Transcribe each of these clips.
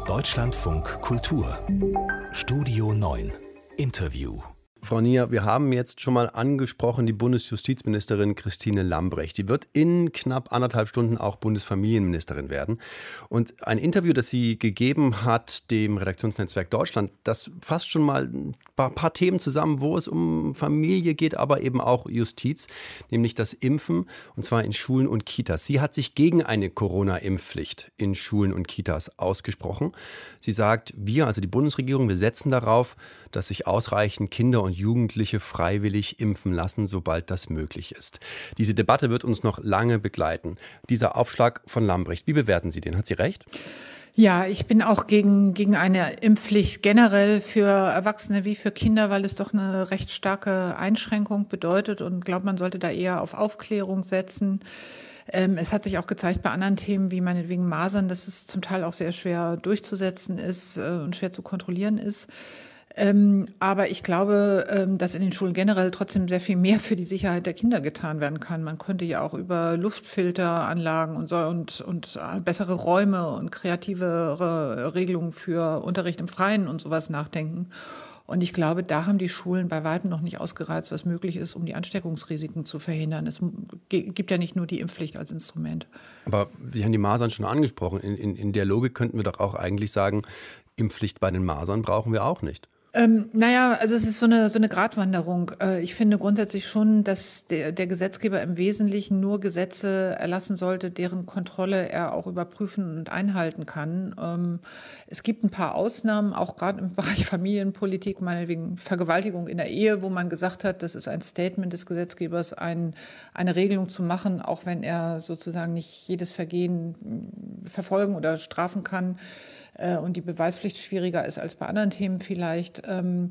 Deutschlandfunk Kultur Studio 9 Interview. Frau Nier, wir haben jetzt schon mal angesprochen die Bundesjustizministerin Christine Lambrecht. Die wird in knapp 1,5 Stunden auch Bundesfamilienministerin werden. Und ein Interview, das sie gegeben hat, dem Redaktionsnetzwerk Deutschland, das fasst schon mal ein paar Themen zusammen, wo es um Familie geht, aber eben auch Justiz, nämlich das Impfen, und zwar in Schulen und Kitas. Sie hat sich gegen eine Corona-Impfpflicht in Schulen und Kitas ausgesprochen. Sie sagt, wir, also die Bundesregierung, wir setzen darauf, dass sich ausreichend Kinder und Jugendliche freiwillig impfen lassen, sobald das möglich ist. Diese Debatte wird uns noch lange begleiten. Dieser Aufschlag von Lambrecht, wie bewerten Sie den? Hat sie recht? Ja, ich bin auch gegen eine Impfpflicht generell für Erwachsene wie für Kinder, weil es doch eine recht starke Einschränkung bedeutet und glaube, man sollte da eher auf Aufklärung setzen. Es hat sich auch gezeigt bei anderen Themen wie meinetwegen Masern, dass es zum Teil auch sehr schwer durchzusetzen ist und schwer zu kontrollieren ist. Aber ich glaube, dass in den Schulen generell trotzdem sehr viel mehr für die Sicherheit der Kinder getan werden kann. Man könnte ja auch über Luftfilteranlagen und bessere Räume und kreativere Regelungen für Unterricht im Freien und sowas nachdenken. Und ich glaube, da haben die Schulen bei weitem noch nicht ausgereizt, was möglich ist, um die Ansteckungsrisiken zu verhindern. Es gibt ja nicht nur die Impfpflicht als Instrument. Aber Sie haben die Masern schon angesprochen. In der Logik könnten wir doch auch eigentlich sagen, Impfpflicht bei den Masern brauchen wir auch nicht. Also es ist so eine Gratwanderung. Ich finde grundsätzlich schon, dass der Gesetzgeber im Wesentlichen nur Gesetze erlassen sollte, deren Kontrolle er auch überprüfen und einhalten kann. Es gibt ein paar Ausnahmen, auch gerade im Bereich Familienpolitik, meinetwegen Vergewaltigung in der Ehe, wo man gesagt hat, das ist ein Statement des Gesetzgebers, eine Regelung zu machen, auch wenn er sozusagen nicht jedes Vergehen verfolgen oder strafen kann. Und die Beweispflicht schwieriger ist als bei anderen Themen vielleicht.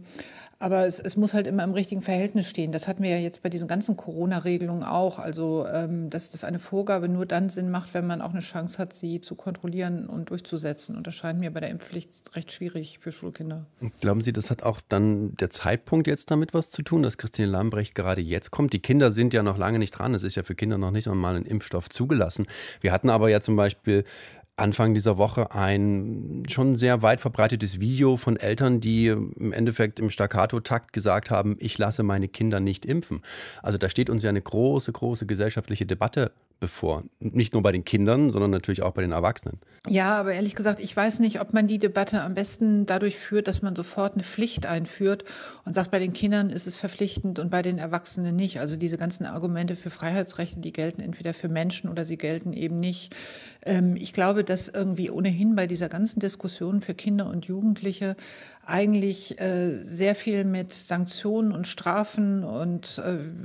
Aber es muss halt immer im richtigen Verhältnis stehen. Das hatten wir ja jetzt bei diesen ganzen Corona-Regelungen auch. Also, dass das eine Vorgabe nur dann Sinn macht, wenn man auch eine Chance hat, sie zu kontrollieren und durchzusetzen. Und das scheint mir bei der Impfpflicht recht schwierig für Schulkinder. Glauben Sie, das hat auch dann der Zeitpunkt jetzt damit was zu tun, dass Christine Lambrecht gerade jetzt kommt? Die Kinder sind ja noch lange nicht dran. Es ist ja für Kinder noch nicht einmal ein Impfstoff zugelassen. Wir hatten aber ja zum Beispiel Anfang dieser Woche ein schon sehr weit verbreitetes Video von Eltern, die im Endeffekt im Staccato-Takt gesagt haben, ich lasse meine Kinder nicht impfen. Also da steht uns ja eine große, große gesellschaftliche Debatte bevor. Nicht nur bei den Kindern, sondern natürlich auch bei den Erwachsenen. Ja, aber ehrlich gesagt, ich weiß nicht, ob man die Debatte am besten dadurch führt, dass man sofort eine Pflicht einführt und sagt, bei den Kindern ist es verpflichtend und bei den Erwachsenen nicht. Also diese ganzen Argumente für Freiheitsrechte, die gelten entweder für Menschen oder sie gelten eben nicht. Ich glaube, dass irgendwie ohnehin bei dieser ganzen Diskussion für Kinder und Jugendliche eigentlich sehr viel mit Sanktionen und Strafen und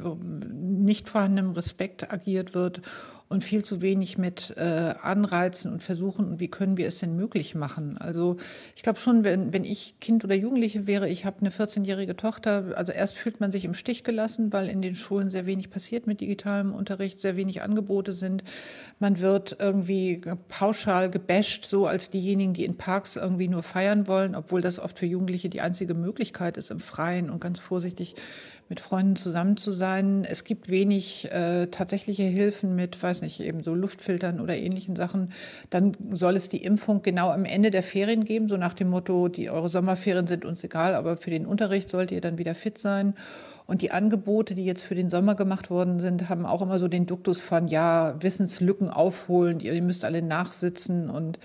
nicht vorhandenem Respekt agiert wird und viel zu wenig mit Anreizen und Versuchen und wie können wir es denn möglich machen. Also ich glaube schon, wenn ich Kind oder Jugendliche wäre, ich habe eine 14-jährige Tochter, also erst fühlt man sich im Stich gelassen, weil in den Schulen sehr wenig passiert mit digitalem Unterricht, sehr wenig Angebote sind. Man wird irgendwie pauschal gebasht, so als diejenigen, die in Parks irgendwie nur feiern wollen, obwohl das oft für Jugendliche die einzige Möglichkeit ist, im Freien und ganz vorsichtig mit Freunden zusammen zu sein. Es gibt wenig tatsächliche Hilfen mit, weiß nicht, eben so Luftfiltern oder ähnlichen Sachen. Dann soll es die Impfung genau am Ende der Ferien geben, so nach dem Motto, eure Sommerferien sind uns egal, aber für den Unterricht sollt ihr dann wieder fit sein. Und die Angebote, die jetzt für den Sommer gemacht worden sind, haben auch immer so den Duktus von, ja, Wissenslücken aufholen, ihr müsst alle nachsitzen. Und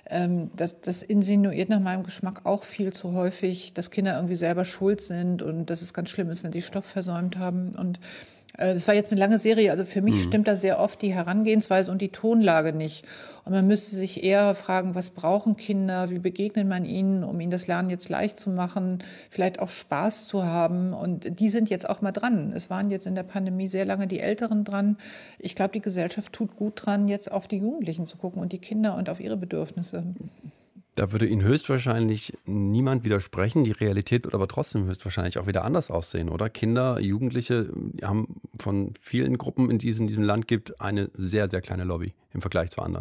das insinuiert nach meinem Geschmack auch viel zu häufig, dass Kinder irgendwie selber schuld sind und dass es ganz schlimm ist, wenn sie Stoff versäumt haben. Und das war jetzt eine lange Serie, also für mich stimmt da sehr oft die Herangehensweise und die Tonlage nicht. Und man müsste sich eher fragen, was brauchen Kinder, wie begegnet man ihnen, um ihnen das Lernen jetzt leicht zu machen, vielleicht auch Spaß zu haben. Und die sind jetzt auch mal dran. Es waren jetzt in der Pandemie sehr lange die Älteren dran. Ich glaube, die Gesellschaft tut gut dran, jetzt auf die Jugendlichen zu gucken und die Kinder und auf ihre Bedürfnisse. Da würde Ihnen höchstwahrscheinlich niemand widersprechen. Die Realität wird aber trotzdem höchstwahrscheinlich auch wieder anders aussehen, oder? Kinder, Jugendliche haben von vielen Gruppen, in die es in diesem Land gibt, eine sehr, sehr kleine Lobby im Vergleich zu anderen.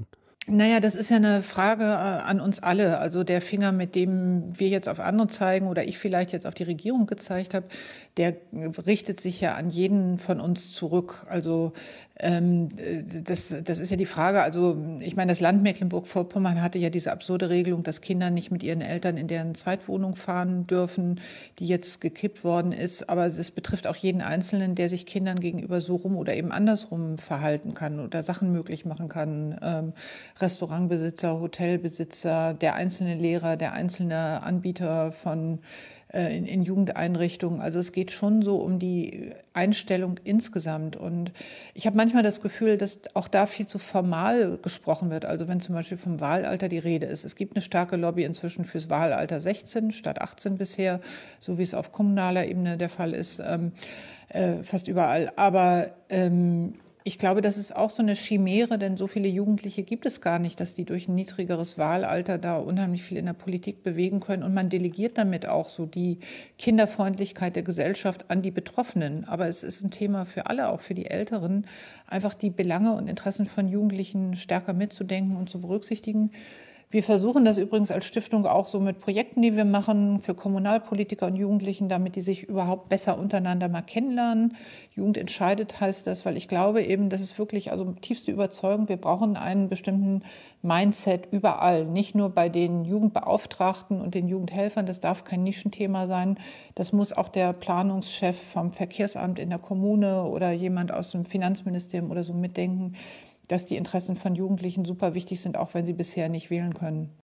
Naja, das ist ja eine Frage an uns alle. Also der Finger, mit dem wir jetzt auf andere zeigen oder ich vielleicht jetzt auf die Regierung gezeigt habe, der richtet sich ja an jeden von uns zurück. Also das ist ja die Frage. Also ich meine, das Land Mecklenburg-Vorpommern hatte ja diese absurde Regelung, dass Kinder nicht mit ihren Eltern in deren Zweitwohnung fahren dürfen, die jetzt gekippt worden ist. Aber es betrifft auch jeden Einzelnen, der sich Kindern gegenüber so rum oder eben andersrum verhalten kann oder Sachen möglich machen kann. Restaurantbesitzer, Hotelbesitzer, der einzelne Lehrer, der einzelne Anbieter von in Jugendeinrichtungen. Also es geht schon so um die Einstellung insgesamt. Und ich habe manchmal das Gefühl, dass auch da viel zu formal gesprochen wird. Also wenn zum Beispiel vom Wahlalter die Rede ist. Es gibt eine starke Lobby inzwischen fürs Wahlalter 16 statt 18 bisher, so wie es auf kommunaler Ebene der Fall ist, fast überall. Aber ich glaube, das ist auch so eine Chimäre, denn so viele Jugendliche gibt es gar nicht, dass die durch ein niedrigeres Wahlalter da unheimlich viel in der Politik bewegen können. Und man delegiert damit auch so die Kinderfreundlichkeit der Gesellschaft an die Betroffenen. Aber es ist ein Thema für alle, auch für die Älteren, einfach die Belange und Interessen von Jugendlichen stärker mitzudenken und zu berücksichtigen. Wir versuchen das übrigens als Stiftung auch so mit Projekten, die wir machen für Kommunalpolitiker und Jugendlichen, damit die sich überhaupt besser untereinander mal kennenlernen. Jugend entscheidet heißt das, weil ich glaube eben, das ist wirklich also tiefste Überzeugung, wir brauchen einen bestimmten Mindset überall, nicht nur bei den Jugendbeauftragten und den Jugendhelfern, das darf kein Nischenthema sein, das muss auch der Planungschef vom Verkehrsamt in der Kommune oder jemand aus dem Finanzministerium oder so mitdenken, dass die Interessen von Jugendlichen super wichtig sind, auch wenn sie bisher nicht wählen können.